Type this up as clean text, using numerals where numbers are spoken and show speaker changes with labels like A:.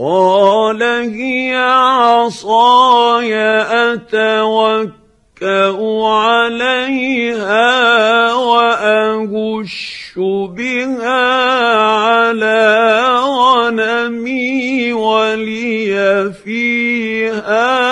A: قال هي عصاي أتوكأ عليها وأهش بها على غنمي ولي فيها